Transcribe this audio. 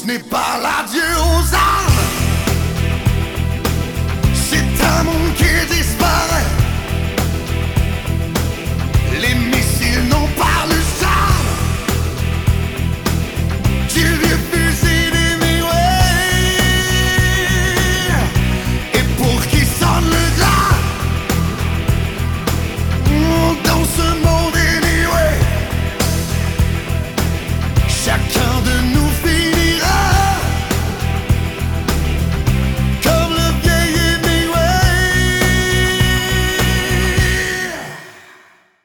Ce n'est pas l'adieu aux armes, c'est un monde qui disparaît.